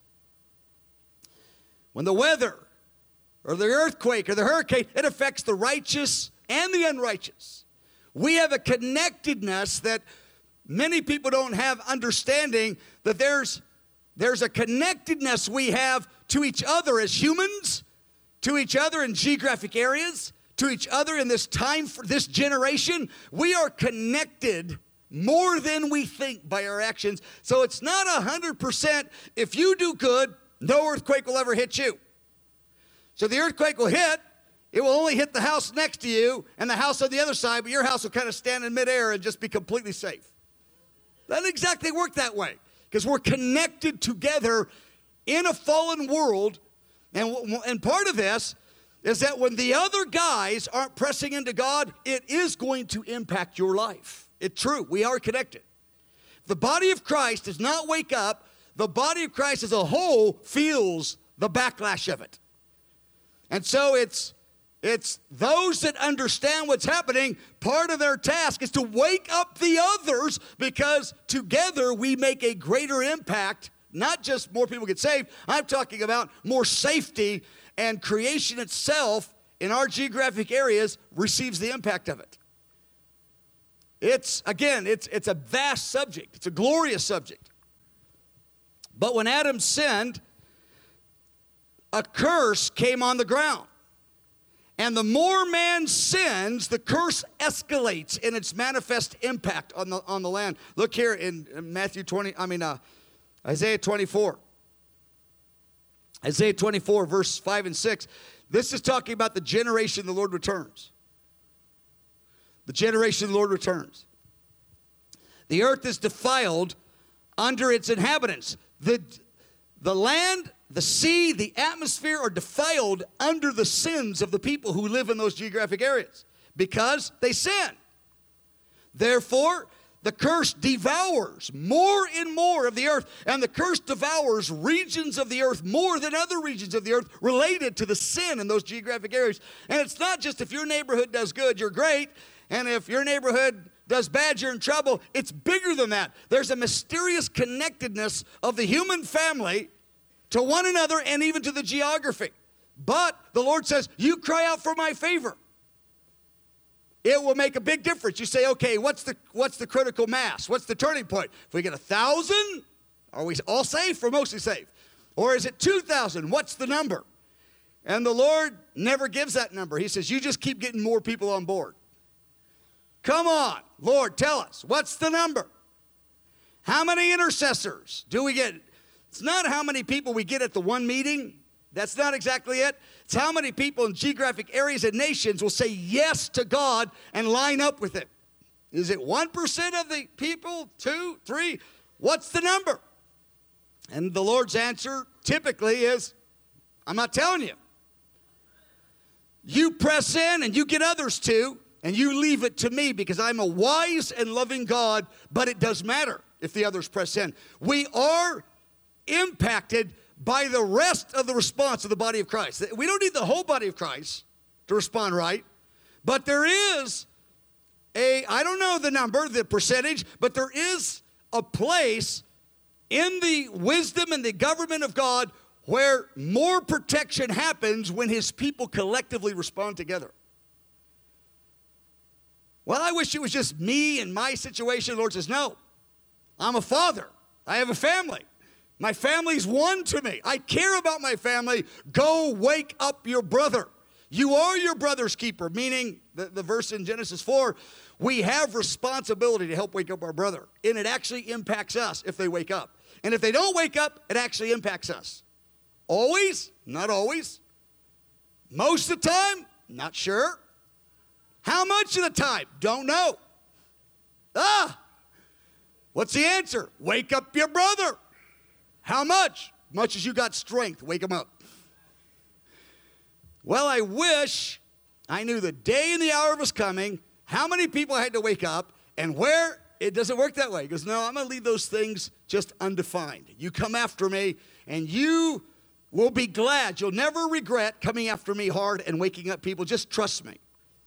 When the weather or the earthquake or the hurricane, it affects the righteous and the unrighteous. We have a connectedness that many people don't have understanding, that there's a connectedness we have to each other as humans, to each other in geographic areas, to each other in this time, for this generation. We are connected more than we think by our actions. So it's not 100%. If you do good, no earthquake will ever hit you. So the earthquake will hit. It will only hit the house next to you and the house on the other side, but your house will kind of stand in midair and just be completely safe. Doesn't exactly work that way, because we're connected together in a fallen world. And part of this is that when the other guys aren't pressing into God, it is going to impact your life. It's true. We are connected. If the body of Christ does not wake up, the body of Christ as a whole feels the backlash of it. And so it's those that understand what's happening. Part of their task is to wake up the others, because together we make a greater impact. Not just more people get saved. I'm talking about more safety, and creation itself in our geographic areas receives the impact of it. It's a vast subject. It's a glorious subject. But when Adam sinned, a curse came on the ground. And the more man sins, the curse escalates in its manifest impact on the land. Look here in Isaiah 24. Isaiah 24, verse 5 and 6. This is talking about the generation the Lord returns. The generation the Lord returns. The earth is defiled under its inhabitants. The land, the sea, the atmosphere are defiled under the sins of the people who live in those geographic areas because they sin. Therefore, the curse devours more and more of the earth, and the curse devours regions of the earth more than other regions of the earth related to the sin in those geographic areas. And it's not just if your neighborhood does good, you're great, and if your neighborhood does bad, you're in trouble. It's bigger than that. There's a mysterious connectedness of the human family to one another and even to the geography. But the Lord says, you cry out for my favor. It will make a big difference. You say, okay, what's the critical mass? What's the turning point? If we get 1,000, are we all safe or mostly safe? Or is it 2,000? What's the number? And the Lord never gives that number. He says, you just keep getting more people on board. Come on, Lord, tell us. What's the number? How many intercessors do we get? It's not how many people we get at the one meeting. That's not exactly it. It's how many people in geographic areas and nations will say yes to God and line up with it. Is it 1% of the people? 2, 3? What's the number? And the Lord's answer typically is, I'm not telling you. You press in and you get others to, and you leave it to me, because I'm a wise and loving God, but it does matter if the others press in. We are impacted by the rest of the response of the body of Christ. We don't need the whole body of Christ to respond right, but there is I don't know the number, the percentage, but there is a place in the wisdom and the government of God where more protection happens when his people collectively respond together. Well, I wish it was just me and my situation. The Lord says, no, I'm a father. I have a family. My family's one to me. I care about my family. Go wake up your brother. You are your brother's keeper, meaning the verse in Genesis 4, we have responsibility to help wake up our brother. And it actually impacts us if they wake up. And if they don't wake up, it actually impacts us. Always? Not always. Most of the time? Not sure. How much of the time? Don't know. What's the answer? Wake up your brother. How much? Much as you got strength, wake him up. Well, I wish I knew the day and the hour was coming, how many people I had to wake up, and where. It doesn't work that way. He goes, no, I'm going to leave those things just undefined. You come after me, and you will be glad. You'll never regret coming after me hard and waking up people. Just trust me.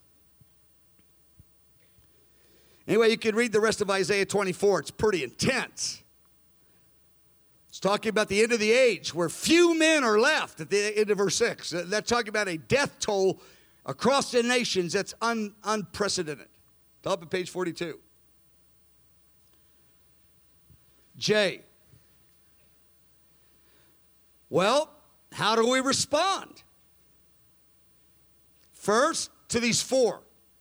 Anyway, you can read the rest of Isaiah 24. It's pretty intense. It's talking about the end of the age where few men are left at the end of verse 6. That's talking about a death toll across the nations that's unprecedented. Top of page 42. J. Well, how do we respond? First, to these four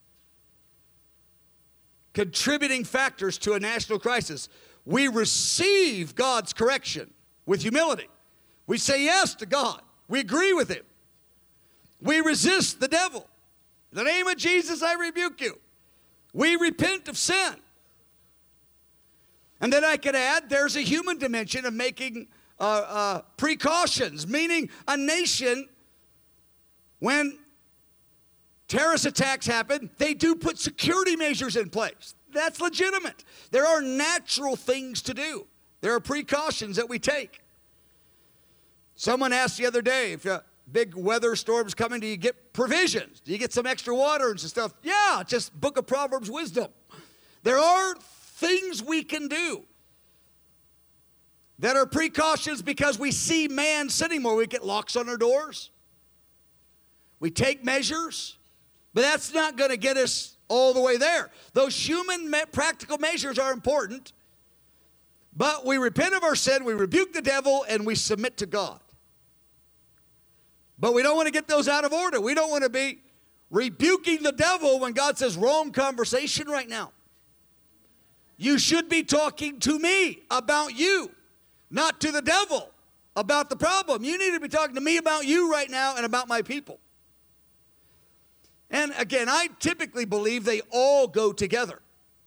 contributing factors to a national crisis. We receive God's correction with humility. We say yes to God. We agree with Him. We resist the devil. In the name of Jesus, I rebuke you. We repent of sin. And then I could add, there's a human dimension of making precautions, meaning a nation, when terrorist attacks happen, they do put security measures in place. That's legitimate. There are natural things to do. There are precautions that we take. Someone asked the other day, if a big weather storm's coming, do you get provisions? Do you get some extra water and some stuff? Yeah, just Book of Proverbs wisdom. There are things we can do that are precautions because we see man sitting more. We get locks on our doors. We take measures, but that's not going to get us all the way there. Those human practical measures are important, but we repent of our sin, we rebuke the devil, and we submit to God. But we don't want to get those out of order. We don't want to be rebuking the devil when God says, wrong conversation right now. You should be talking to me about you, not to the devil about the problem. You need to be talking to me about you right now and about my people. And again, I typically believe they all go together.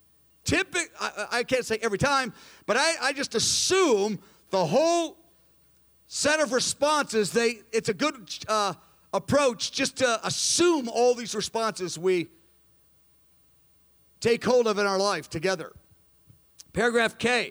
I can't say every time, but I just assume the whole set of responses, it's a good approach just to assume all these responses we take hold of in our life together. Paragraph K.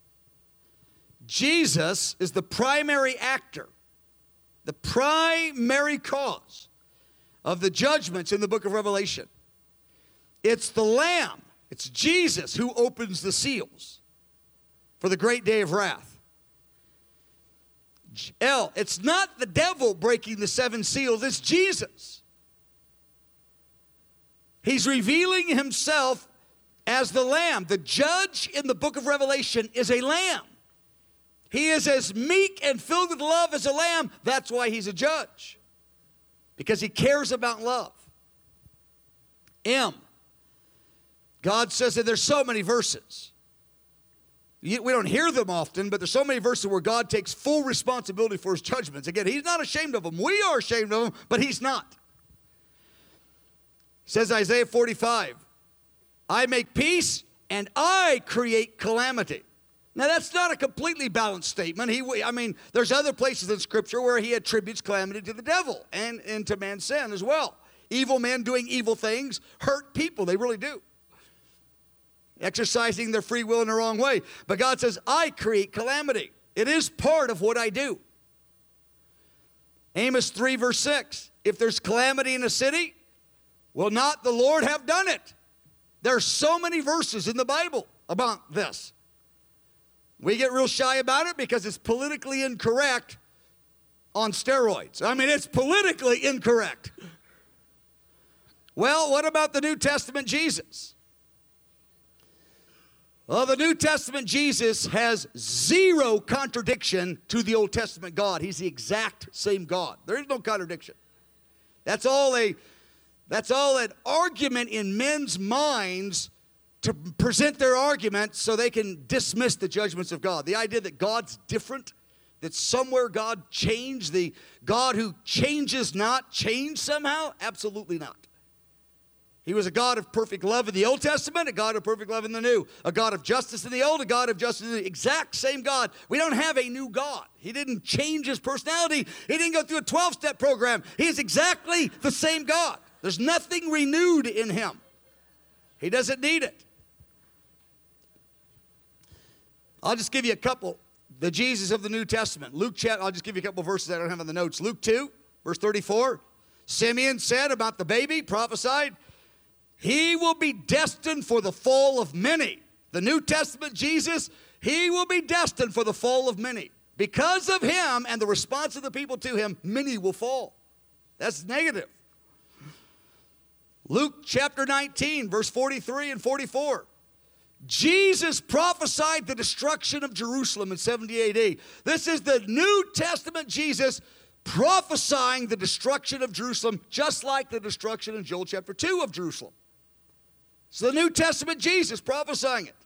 Jesus is the primary actor, the primary cause of the judgments in the book of Revelation. It's the Lamb, it's Jesus who opens the seals for the great day of wrath. L, it's not the devil breaking the seven seals, it's Jesus. He's revealing himself as the Lamb. The judge in the book of Revelation is a lamb. He is as meek and filled with love as a lamb. That's why he's a judge, because he cares about love. M, God says that there's so many verses. We don't hear them often, but there's so many verses where God takes full responsibility for his judgments. Again, he's not ashamed of them. We are ashamed of them, but he's not. Says Isaiah 45, I make peace and I create calamity. Now, that's not a completely balanced statement. There's other places in Scripture where he attributes calamity to the devil and to man's sin as well. Evil men doing evil things hurt people. They really do. Exercising their free will in the wrong way. But God says, I create calamity. It is part of what I do. Amos 3, verse 6. If there's calamity in a city, will not the Lord have done it? There are so many verses in the Bible about this. We get real shy about it because it's politically incorrect on steroids. It's politically incorrect. Well, what about the New Testament Jesus? Well, the New Testament Jesus has zero contradiction to the Old Testament God. He's the exact same God. There is no contradiction. That's all an argument in men's minds to present their argument so they can dismiss the judgments of God. The idea that God's different, that somewhere God changed, the God who changes not, changed somehow? Absolutely not. He was a God of perfect love in the Old Testament, a God of perfect love in the New. A God of justice in the Old, a God of justice in the New. Exact same God. We don't have a new God. He didn't change his personality. He didn't go through a 12-step program. He is exactly the same God. There's nothing renewed in him. He doesn't need it. I'll just give you a couple. The Jesus of the New Testament. I'll just give you a couple verses I don't have in the notes. Luke 2, verse 34. Simeon said about the baby, prophesied, he will be destined for the fall of many. The New Testament Jesus, he will be destined for the fall of many. Because of him and the response of the people to him, many will fall. That's negative. Luke chapter 19, verse 43 and 44. Jesus prophesied the destruction of Jerusalem in 70 AD. This is the New Testament Jesus prophesying the destruction of Jerusalem, just like the destruction in Joel chapter 2 of Jerusalem. It's the New Testament Jesus prophesying it.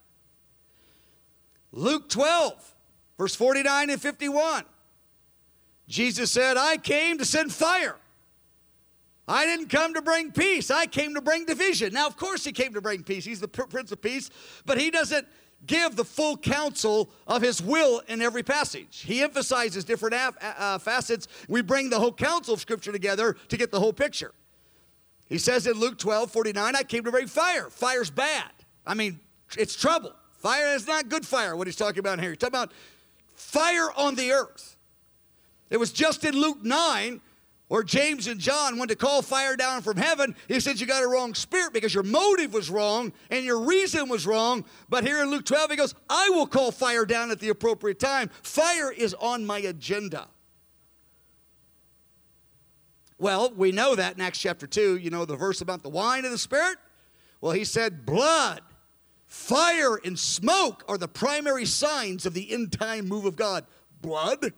Luke 12, verse 49 and 51. Jesus said, I came to send fire. I didn't come to bring peace. I came to bring division. Now, of course he came to bring peace. He's the Prince of Peace, but he doesn't give the full counsel of his will in every passage. He emphasizes different facets. We bring the whole counsel of Scripture together to get the whole picture. He says in Luke 12, 49, I came to bring fire. Fire's bad. I mean, it's trouble. Fire is not good fire, what he's talking about here. He's talking about fire on the earth. It was just in Luke 9 where James and John went to call fire down from heaven. He said you got a wrong spirit because your motive was wrong and your reason was wrong. But here in Luke 12, he goes, I will call fire down at the appropriate time. Fire is on my agenda. Well, we know that in Acts chapter 2, you know the verse about the wine of the Spirit? Well, he said blood, fire, and smoke are the primary signs of the end-time move of God. Blood,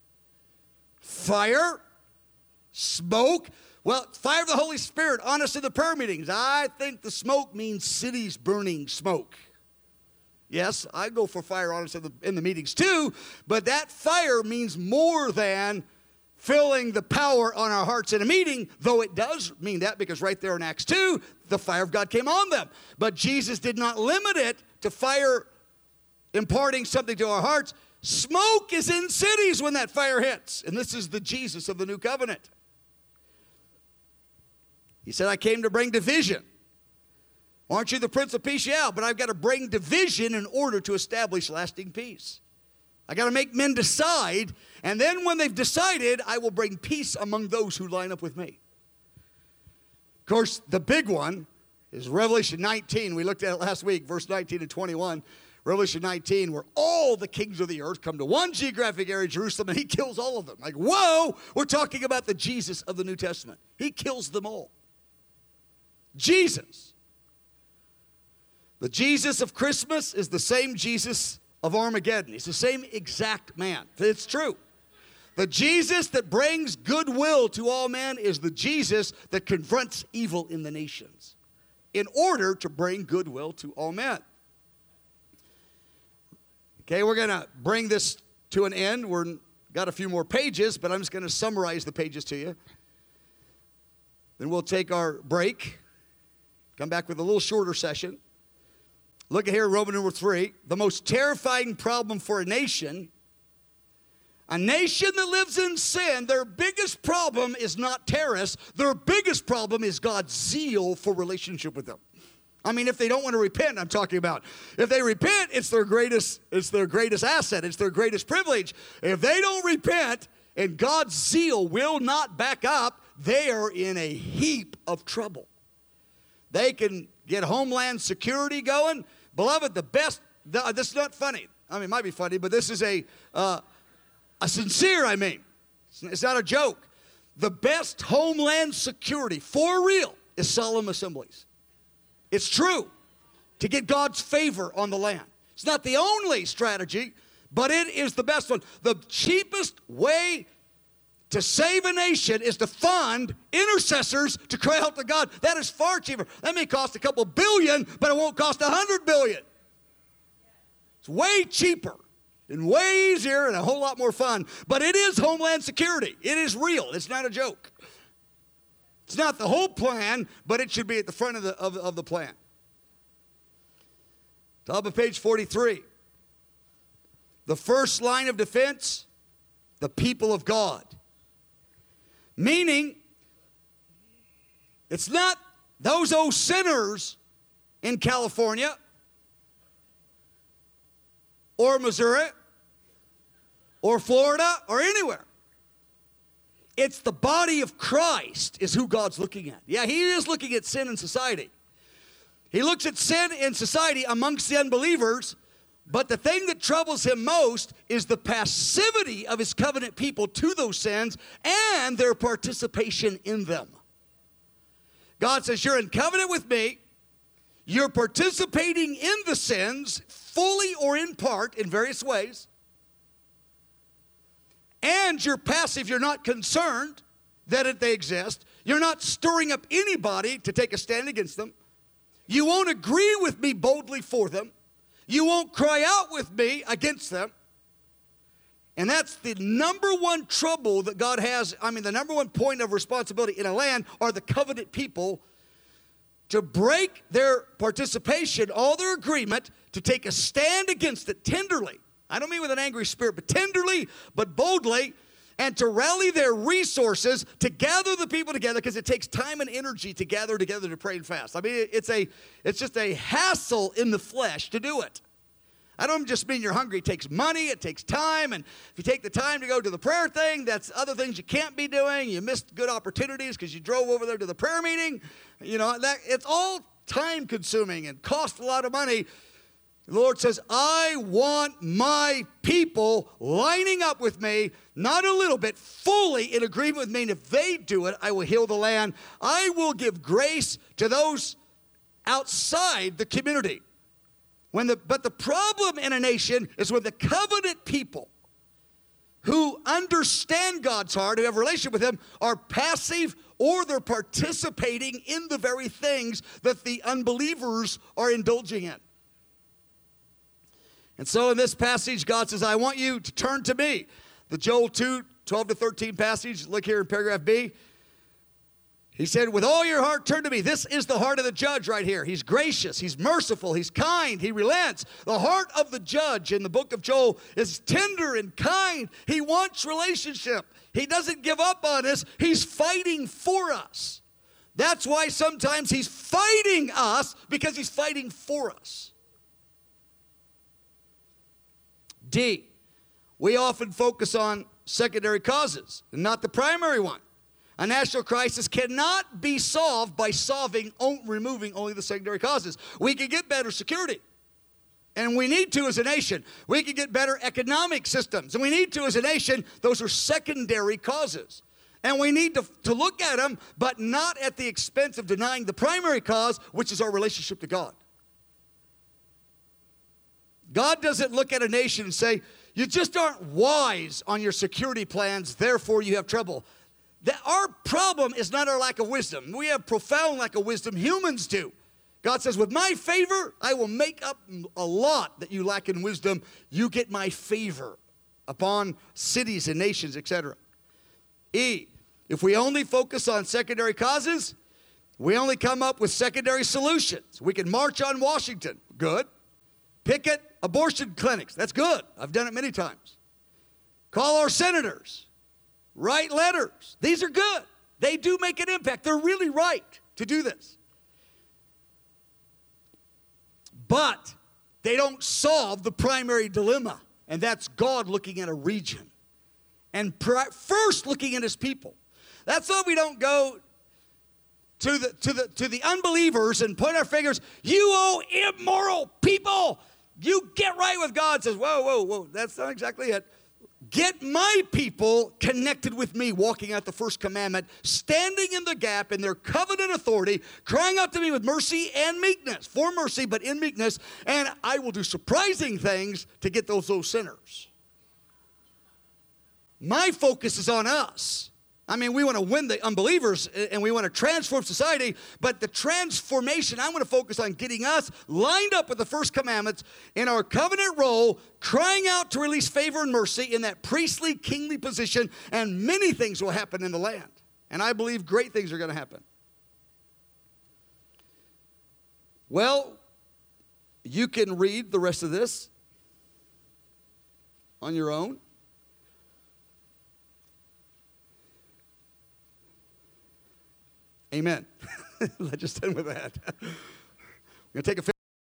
fire, smoke. Well, fire of the Holy Spirit on us in the prayer meetings. I think the smoke means cities burning smoke. Yes, I go for fire on us in the meetings too, but that fire means more than filling the power on our hearts in a meeting, though it does mean that because right there in Acts 2, the fire of God came on them. But Jesus did not limit it to fire imparting something to our hearts. Smoke is in cities when that fire hits, and this is the Jesus of the new covenant. He said, I came to bring division. Aren't you the Prince of Peace? Yeah, but I've got to bring division in order to establish lasting peace. I got to make men decide, and then when they've decided, I will bring peace among those who line up with me. Of course, the big one is Revelation 19. We looked at it last week, verse 19 and 21. Revelation 19, where all the kings of the earth come to one geographic area, Jerusalem, and he kills all of them. Like, whoa, we're talking about the Jesus of the New Testament. He kills them all. Jesus. The Jesus of Christmas is the same Jesus of Armageddon. He's the same exact man. It's true. The Jesus that brings goodwill to all men is the Jesus that confronts evil in the nations in order to bring goodwill to all men. Okay, we're going to bring this to an end. We've got a few more pages, but I'm just going to summarize the pages to you. Then we'll take our break, come back with a little shorter session. Look at here, Roman number 3. The most terrifying problem for a nation that lives in sin, their biggest problem is not terrorists. Their biggest problem is God's zeal for relationship with them. I mean, if they don't want to repent, I'm talking about. If they repent, it's their greatest asset. It's their greatest privilege. If they don't repent and God's zeal will not back up, they are in a heap of trouble. They can get Homeland Security going. Beloved, this is not funny. I mean, it might be funny, but this is a sincere, It's not a joke. The best Homeland Security, for real, is solemn assemblies. It's true. To get God's favor on the land. It's not the only strategy, but it is the best one. The cheapest way to save a nation is to fund intercessors to cry out to God. That is far cheaper. That may cost a couple billion, but it won't cost $100 billion. It's way cheaper and way easier and a whole lot more fun. But it is Homeland Security. It is real. It's not a joke. It's not the whole plan, but it should be at the front of the plan. Top of page 43. The first line of defense, the people of God. Meaning, it's not those old sinners in California or Missouri or Florida or anywhere. It's the body of Christ is who God's looking at. Yeah, he is looking at sin in society. He looks at sin in society amongst the unbelievers, but the thing that troubles him most is the passivity of his covenant people to those sins and their participation in them. God says, you're in covenant with me. You're participating in the sins, fully or in part, in various ways. And you're passive. You're not concerned that they exist. You're not stirring up anybody to take a stand against them. You won't agree with me boldly for them. You won't cry out with me against them. And that's the number one trouble that God has. The number one point of responsibility in a land are the covenant people to break their participation, all their agreement, to take a stand against it tenderly. I don't mean with an angry spirit, but tenderly, but boldly, and to rally their resources to gather the people together, because it takes time and energy to gather together to pray and fast. It's just a hassle in the flesh to do it. I don't just mean you're hungry. It takes money. It takes time. And if you take the time to go to the prayer thing, that's other things you can't be doing. You missed good opportunities because you drove over there to the prayer meeting. It's all time consuming and costs a lot of money. The Lord says, I want my people lining up with me, not a little bit, fully in agreement with me. And if they do it, I will heal the land. I will give grace to those outside the community. But the problem in a nation is when the covenant people who understand God's heart, who have a relationship with Him, are passive or they're participating in the very things that the unbelievers are indulging in. And so in this passage, God says, I want you to turn to me. The Joel 2, 12 to 13 passage, look here in paragraph B. He said, with all your heart, turn to me. This is the heart of the judge right here. He's gracious. He's merciful. He's kind. He relents. The heart of the judge in the book of Joel is tender and kind. He wants relationship. He doesn't give up on us. He's fighting for us. That's why sometimes he's fighting us, because he's fighting for us. D, we often focus on secondary causes and not the primary one. A national crisis cannot be solved by removing only the secondary causes. We can get better security, and we need to as a nation. We can get better economic systems, and we need to as a nation. Those are secondary causes. And we need to look at them, but not at the expense of denying the primary cause, which is our relationship to God. God doesn't look at a nation and say, you just aren't wise on your security plans, therefore you have trouble. Our problem is not our lack of wisdom. We have profound lack of wisdom. Humans do. God says, with my favor, I will make up a lot that you lack in wisdom. You get my favor upon cities and nations, etc. E, if we only focus on secondary causes, we only come up with secondary solutions. We can march on Washington. Good. Picket abortion clinics. That's good. I've done it many times. Call our senators. Write letters. These are good. They do make an impact. They're really right to do this. But they don't solve the primary dilemma, and that's God looking at a region and first looking at his people. That's why we don't go to the unbelievers and point our fingers. You owe immoral people. You get right with God. Says, whoa. That's not exactly it. Get my people connected with me, walking out the first commandment, standing in the gap in their covenant authority, crying out to me with mercy and meekness. For mercy, but in meekness. And I will do surprising things to get those sinners. My focus is on us. We want to win the unbelievers and we want to transform society, but the transformation, I want to focus on getting us lined up with the first commandments in our covenant role, crying out to release favor and mercy in that priestly, kingly position, and many things will happen in the land. And I believe great things are going to happen. Well, you can read the rest of this on your own. Amen. Let's just end with that. We're going to take a